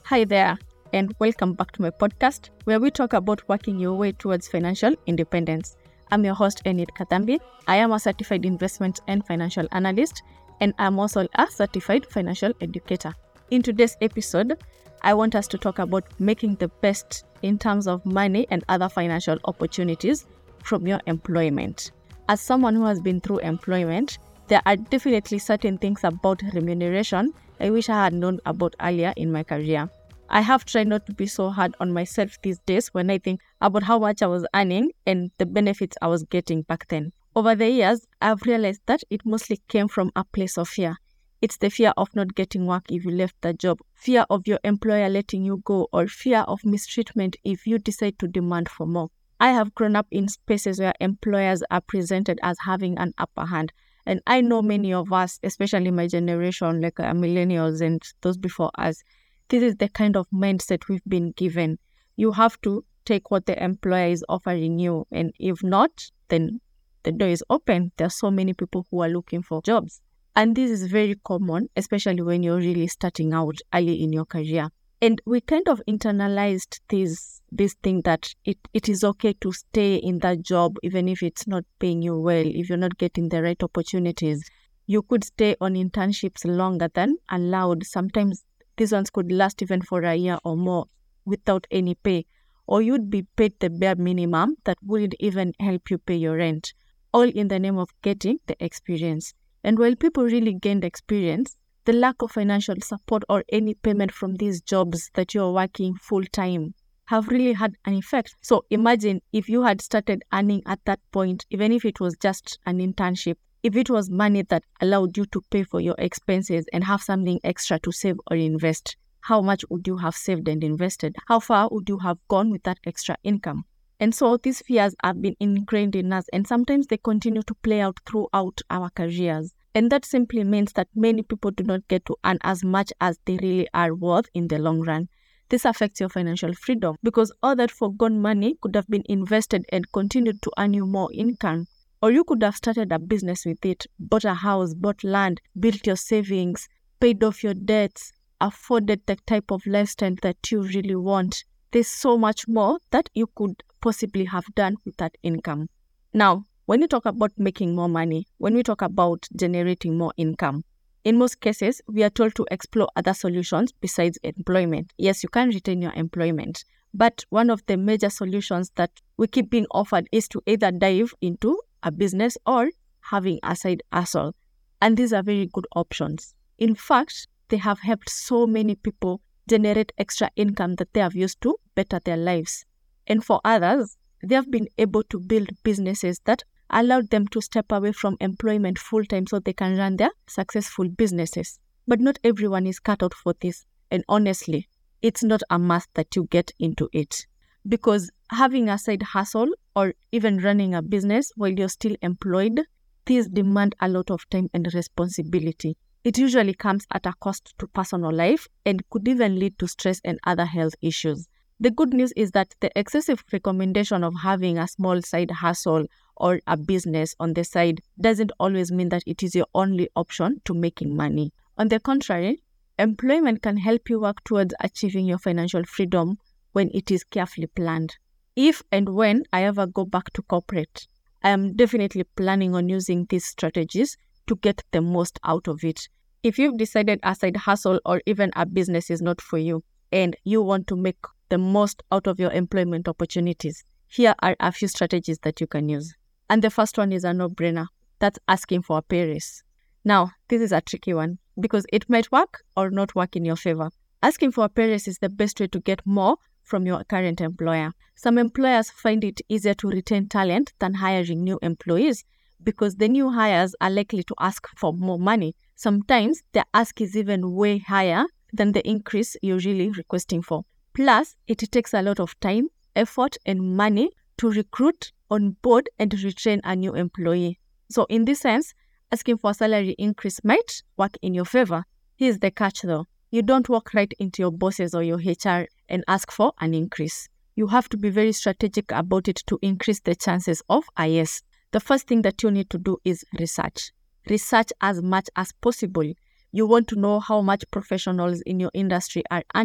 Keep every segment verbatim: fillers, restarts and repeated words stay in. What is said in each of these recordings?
Hi there, and welcome back to my podcast, where we talk about working your way towards financial independence. I'm your host, Enid Kathambi. I am a certified investment and financial analyst, and I'm also a certified financial educator. In today's episode, I want us to talk about making the best in terms of money and other financial opportunities from your employment. As someone who has been through employment, there are definitely certain things about remuneration I wish I had known about earlier in my career. I have tried not to be so hard on myself these days when I think about how much I was earning and the benefits I was getting back then. Over the years, I've realized that it mostly came from a place of fear. It's the fear of not getting work if you left the job, fear of your employer letting you go, or fear of mistreatment if you decide to demand for more. I have grown up in spaces where employers are presented as having an upper hand. And I know many of us, especially my generation, like uh, millennials and those before us, this is the kind of mindset we've been given. You have to take what the employer is offering you. And if not, then the door is open. There are so many people who are looking for jobs. And this is very common, especially when you're really starting out early in your career. And we kind of internalized this this thing that it, it is okay to stay in that job even if it's not paying you well, if you're not getting the right opportunities. You could stay on internships longer than allowed. Sometimes these ones could last even for a year or more without any pay. Or you'd be paid the bare minimum that wouldn't even help you pay your rent, all in the name of getting the experience. And while people really gained experience, the lack of financial support or any payment from these jobs that you're working full-time have really had an effect. So imagine if you had started earning at that point, even if it was just an internship, if it was money that allowed you to pay for your expenses and have something extra to save or invest, how much would you have saved and invested? How far would you have gone with that extra income? And so these fears have been ingrained in us, and sometimes they continue to play out throughout our careers. And that simply means that many people do not get to earn as much as they really are worth in the long run. This affects your financial freedom because all that forgone money could have been invested and continued to earn you more income. Or you could have started a business with it, bought a house, bought land, built your savings, paid off your debts, afforded the type of lifestyle that you really want. There's so much more that you could possibly have done with that income. Now, when you talk about making more money, when we talk about generating more income, in most cases, we are told to explore other solutions besides employment. Yes, you can retain your employment, but one of the major solutions that we keep being offered is to either dive into a business or having a side hustle. And these are very good options. In fact, they have helped so many people generate extra income that they have used to better their lives. And for others, they have been able to build businesses that allowed them to step away from employment full-time so they can run their successful businesses. But not everyone is cut out for this. And honestly, it's not a must that you get into it. Because having a side hustle or even running a business while you're still employed, these demand a lot of time and responsibility. It usually comes at a cost to personal life and could even lead to stress and other health issues. The good news is that the excessive recommendation of having a small side hustle or a business on the side doesn't always mean that it is your only option to making money. On the contrary, employment can help you work towards achieving your financial freedom when it is carefully planned. If and when I ever go back to corporate, I am definitely planning on using these strategies to get the most out of it. If you've decided a side hustle or even a business is not for you and you want to make the most out of your employment opportunities, here are a few strategies that you can use. And the first one is a no-brainer. That's asking for a pay raise. Now, this is a tricky one because it might work or not work in your favor. Asking for a pay raise is the best way to get more from your current employer. Some employers find it easier to retain talent than hiring new employees because the new hires are likely to ask for more money. Sometimes their ask is even way higher than the increase you're really requesting for. Plus, it takes a lot of time, effort, and money to recruit, onboard, and retrain a new employee. So in this sense, asking for a salary increase might work in your favor. Here's the catch though. You don't walk right into your bosses or your H R and ask for an increase. You have to be very strategic about it to increase the chances of a yes. The first thing that you need to do is research. Research as much as possible. You want to know how much professionals in your industry are earning.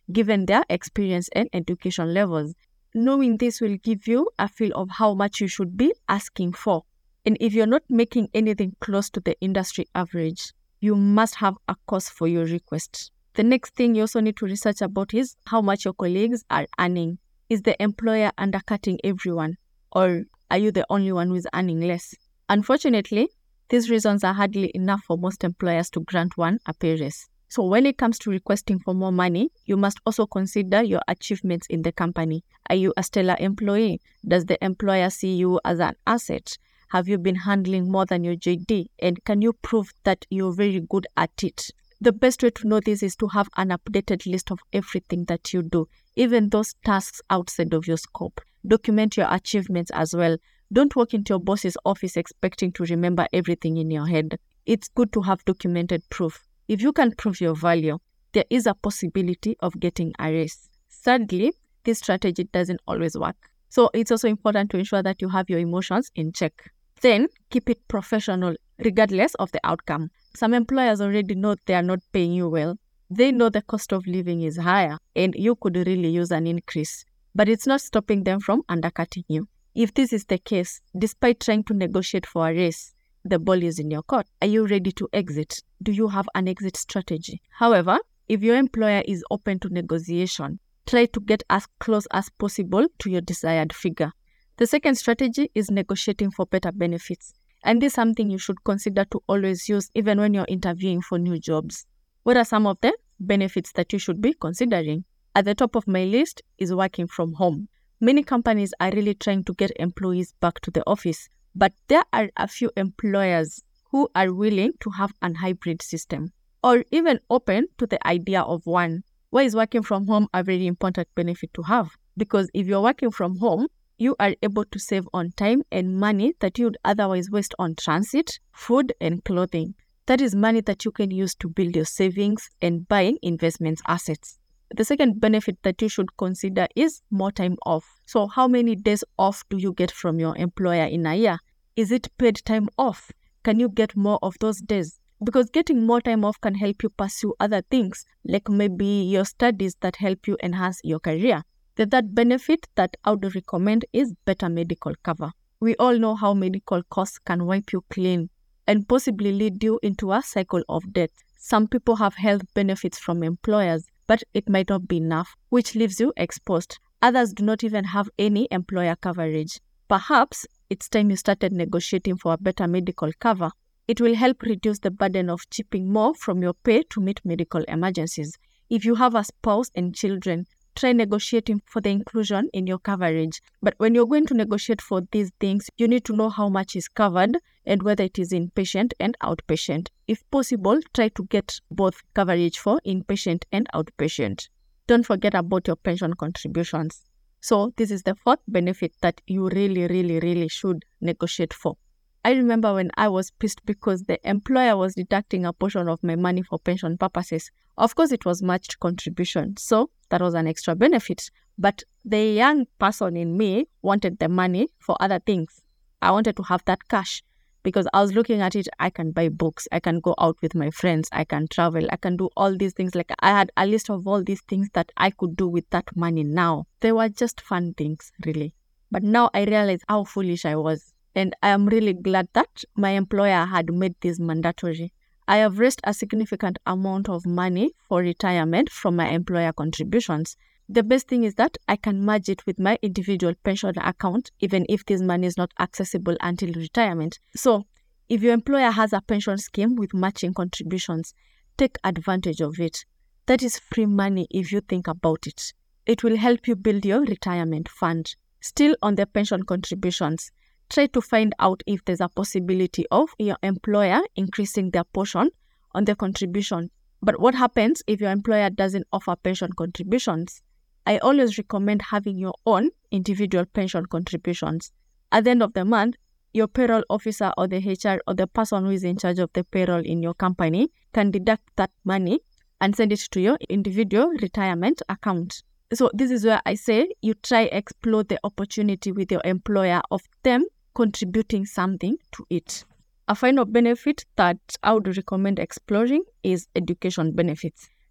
given their experience and education levels. Knowing this will give you a feel of how much you should be asking for. And if you're not making anything close to the industry average, you must have a cause for your request. The next thing you also need to research about is how much your colleagues are earning. Is the employer undercutting everyone, or are you the only one who is earning less? Unfortunately, these reasons are hardly enough for most employers to grant one a pay raise. So when it comes to requesting for more money, you must also consider your achievements in the company. Are you a stellar employee? Does the employer see you as an asset? Have you been handling more than your J D? And can you prove that you're very good at it? The best way to know this is to have an updated list of everything that you do, even those tasks outside of your scope. Document your achievements as well. Don't walk into your boss's office expecting to remember everything in your head. It's good to have documented proof. If you can prove your value, there is a possibility of getting a raise. Sadly, this strategy doesn't always work. So it's also important to ensure that you have your emotions in check. Then keep it professional, regardless of the outcome. Some employers already know they are not paying you well. They know the cost of living is higher and you could really use an increase. But it's not stopping them from undercutting you. If this is the case, despite trying to negotiate for a raise, the ball is in your court. Are you ready to exit? Do you have an exit strategy? However, if your employer is open to negotiation, try to get as close as possible to your desired figure. The second strategy is negotiating for better benefits. And this is something you should consider to always use even when you're interviewing for new jobs. What are some of the benefits that you should be considering? At the top of my list is working from home. Many companies are really trying to get employees back to the office, but there are a few employers who are willing to have an hybrid system or even open to the idea of one. Why is working from home a very important benefit to have? Because if you're working from home, you are able to save on time and money that you would otherwise waste on transit, food, and clothing. That is money that you can use to build your savings and buying investment assets. The second benefit that you should consider is more time off. So how many days off do you get from your employer in a year? Is it paid time off? Can you get more of those days? Because getting more time off can help you pursue other things, like maybe your studies that help you enhance your career. The third benefit that I would recommend is better medical cover. We all know how medical costs can wipe you clean and possibly lead you into a cycle of debt. Some people have health benefits from employers, but it might not be enough, which leaves you exposed. Others do not even have any employer coverage. Perhaps it's time you started negotiating for a better medical cover. It will help reduce the burden of chipping more from your pay to meet medical emergencies. If you have a spouse and children, try negotiating for the inclusion in your coverage. But when you're going to negotiate for these things, you need to know how much is covered and whether it is inpatient and outpatient. If possible, try to get both coverage for inpatient and outpatient. Don't forget about your pension contributions. So this is the fourth benefit that you really, really, really should negotiate for. I remember when I was pissed because the employer was deducting a portion of my money for pension purposes. Of course, it was matched contribution, so that was an extra benefit. But the young person in me wanted the money for other things. I wanted to have that cash because I was looking at it. I can buy books, I can go out with my friends, I can travel, I can do all these things. Like I had a list of all these things that I could do with that money now. They were just fun things, really. But now I realize how foolish I was. And I am really glad that my employer had made this mandatory. I have raised a significant amount of money for retirement from my employer contributions. The best thing is that I can merge it with my individual pension account, even if this money is not accessible until retirement. So, if your employer has a pension scheme with matching contributions, take advantage of it. That is free money if you think about it. It will help you build your retirement fund. Still on the pension contributions, try to find out if there's a possibility of your employer increasing their portion on the contribution. But what happens if your employer doesn't offer pension contributions? I always recommend having your own individual pension contributions. At the end of the month, your payroll officer or the H R or the person who is in charge of the payroll in your company can deduct that money and send it to your individual retirement account. So this is where I say you try explore the opportunity with your employer of them contributing something to it. A final benefit that I would recommend exploring is education benefits.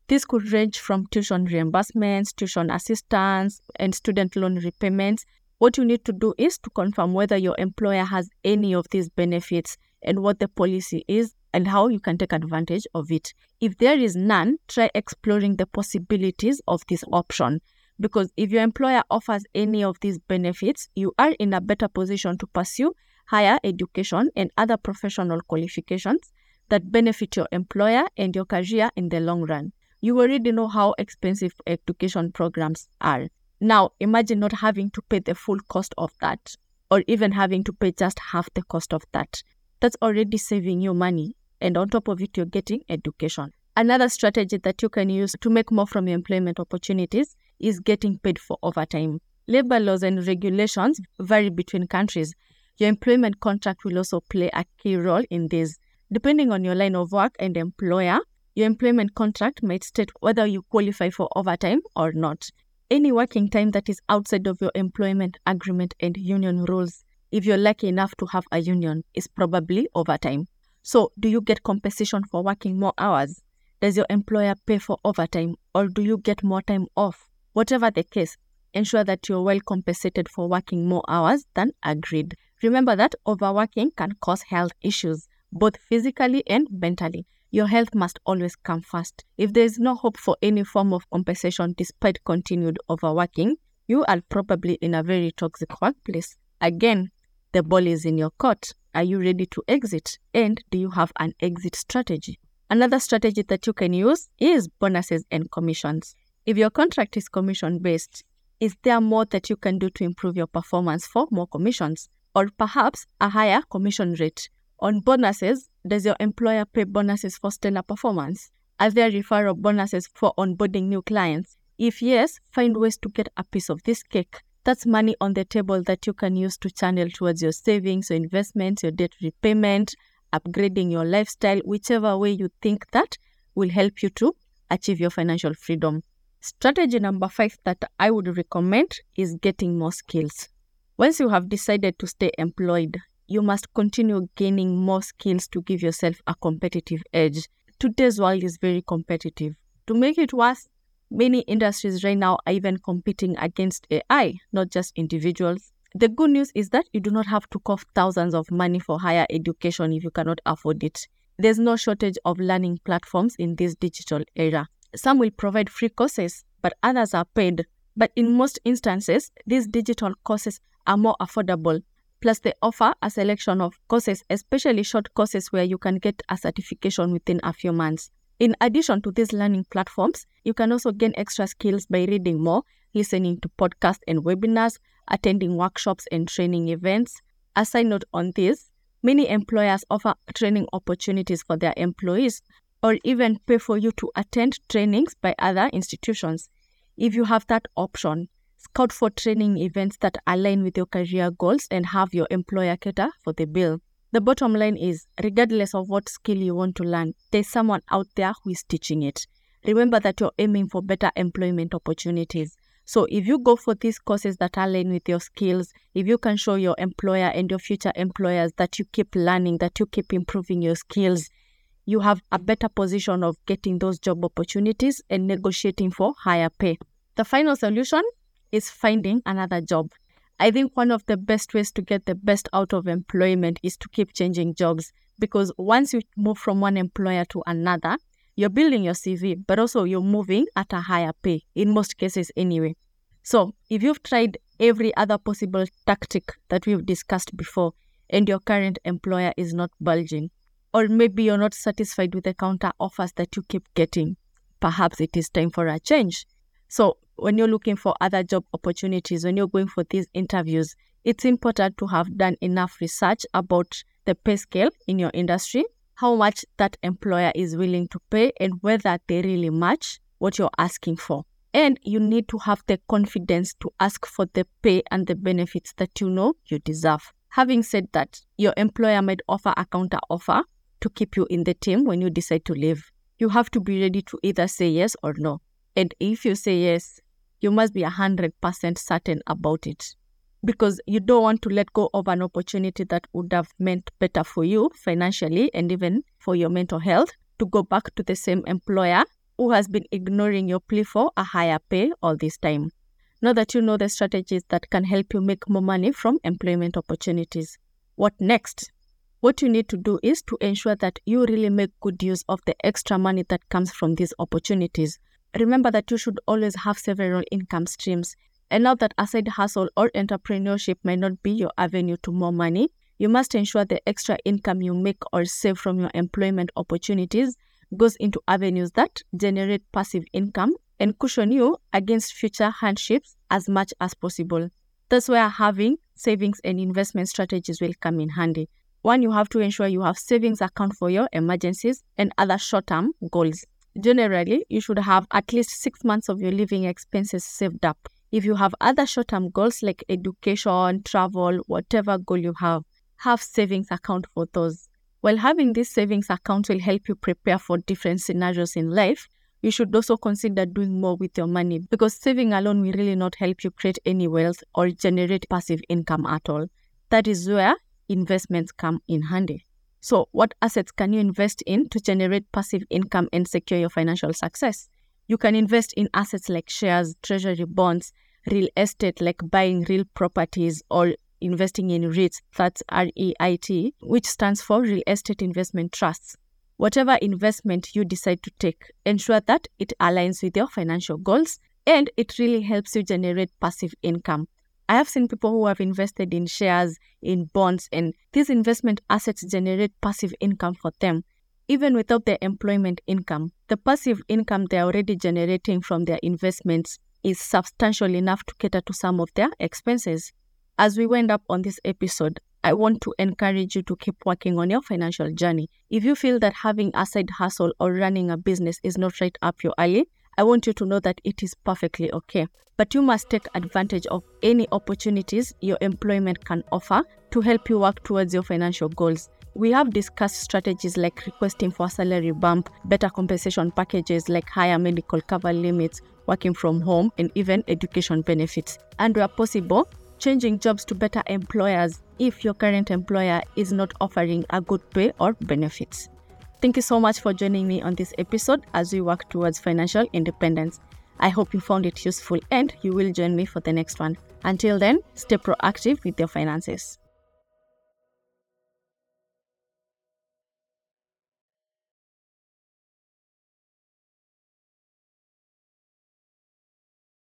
This could range from tuition reimbursements, tuition assistance, and student loan repayments. What you need to do is to confirm whether your employer has any of these benefits and what the policy is and how you can take advantage of it. If there is none, try exploring the possibilities of this option. Because if your employer offers any of these benefits, you are in a better position to pursue higher education and other professional qualifications that benefit your employer and your career in the long run. You already know how expensive education programs are. Now, imagine not having to pay the full cost of that, or even having to pay just half the cost of that. That's already saving you money, and on top of it, you're getting education. Another strategy that you can use to make more from your employment opportunities is getting paid for overtime. Labor laws and regulations vary between countries. Your employment contract will also play a key role in this. Depending on your line of work and employer, your employment contract might state whether you qualify for overtime or not. Any working time that is outside of your employment agreement and union rules, if you're lucky enough to have a union, is probably overtime. So, do you get compensation for working more hours? Does your employer pay for overtime, or do you get more time off? Whatever the case, ensure that you're well compensated for working more hours than agreed. Remember that overworking can cause health issues, both physically and mentally. Your health must always come first. If there is no hope for any form of compensation despite continued overworking, you are probably in a very toxic workplace. Again, the ball is in your court. Are you ready to exit? And do you have an exit strategy? Another strategy that you can use is bonuses and commissions. If your contract is commission-based, is there more that you can do to improve your performance for more commissions? Or perhaps a higher commission rate? On bonuses, does your employer pay bonuses for stellar performance? Are there referral bonuses for onboarding new clients? If yes, find ways to get a piece of this cake. That's money on the table that you can use to channel towards your savings, your investments, your debt repayment, upgrading your lifestyle, whichever way you think that will help you to achieve your financial freedom. Strategy number five that I would recommend is getting more skills. Once you have decided to stay employed, you must continue gaining more skills to give yourself a competitive edge. Today's world is very competitive. To make it worse, many industries right now are even competing against A I, not just individuals. The good news is that you do not have to cough thousands of money for higher education if you cannot afford it. There's no shortage of learning platforms in this digital era. Some will provide free courses, but others are paid. But in most instances, these digital courses are more affordable. Plus, they offer a selection of courses, especially short courses where you can get a certification within a few months. In addition to these learning platforms, you can also gain extra skills by reading more, listening to podcasts and webinars, attending workshops and training events. A side note on this, many employers offer training opportunities for their employees or even pay for you to attend trainings by other institutions. If you have that option, scout for training events that align with your career goals and have your employer cater for the bill. The bottom line is, regardless of what skill you want to learn, there's someone out there who is teaching it. Remember that you're aiming for better employment opportunities. So if you go for these courses that align with your skills, if you can show your employer and your future employers that you keep learning, that you keep improving your skills, you have a better position of getting those job opportunities and negotiating for higher pay. The final solution is finding another job. I think one of the best ways to get the best out of employment is to keep changing jobs, because once you move from one employer to another, you're building your C V, but also you're moving at a higher pay, in most cases anyway. So if you've tried every other possible tactic that we've discussed before and your current employer is not budging, or maybe you're not satisfied with the counter offers that you keep getting, perhaps it is time for a change. So when you're looking for other job opportunities, when you're going for these interviews, it's important to have done enough research about the pay scale in your industry, how much that employer is willing to pay, and whether they really match what you're asking for. And you need to have the confidence to ask for the pay and the benefits that you know you deserve. Having said that, your employer might offer a counter offer to keep you in the team when you decide to leave. You have to be ready to either say yes or no. And if you say yes, you must be one hundred percent certain about it, because you don't want to let go of an opportunity that would have meant better for you financially and even for your mental health to go back to the same employer who has been ignoring your plea for a higher pay all this time. Now that you know the strategies that can help you make more money from employment opportunities, what next? What you need to do is to ensure that you really make good use of the extra money that comes from these opportunities. Remember that you should always have several income streams. And now that a side hustle or entrepreneurship might not be your avenue to more money, you must ensure the extra income you make or save from your employment opportunities goes into avenues that generate passive income and cushion you against future hardships as much as possible. That's where having savings and investment strategies will come in handy. One, you have to ensure you have savings account for your emergencies and other short-term goals. Generally, you should have at least six months of your living expenses saved up. If you have other short-term goals like education, travel, whatever goal you have, have savings account for those. While having this savings account will help you prepare for different scenarios in life, you should also consider doing more with your money, because saving alone will really not help you create any wealth or generate passive income at all. That is where investments come in handy. So what assets can you invest in to generate passive income and secure your financial success? You can invest in assets like shares, treasury bonds, real estate like buying real properties, or investing in REITs, that's R E I T, which stands for Real Estate Investment Trusts. Whatever investment you decide to take, ensure that it aligns with your financial goals and it really helps you generate passive income. I have seen people who have invested in shares, in bonds, and these investment assets generate passive income for them. Even without their employment income, the passive income they're already generating from their investments is substantial enough to cater to some of their expenses. As we wind up on this episode, I want to encourage you to keep working on your financial journey. If you feel that having a side hustle or running a business is not right up your alley, I want you to know that it is perfectly okay. But you must take advantage of any opportunities your employment can offer to help you work towards your financial goals. We have discussed strategies like requesting for a salary bump, better compensation packages like higher medical cover limits, working from home, and even education benefits. And where possible, changing jobs to better employers if your current employer is not offering a good pay or benefits. Thank you so much for joining me on this episode as we work towards financial independence. I hope you found it useful and you will join me for the next one. Until then, stay proactive with your finances.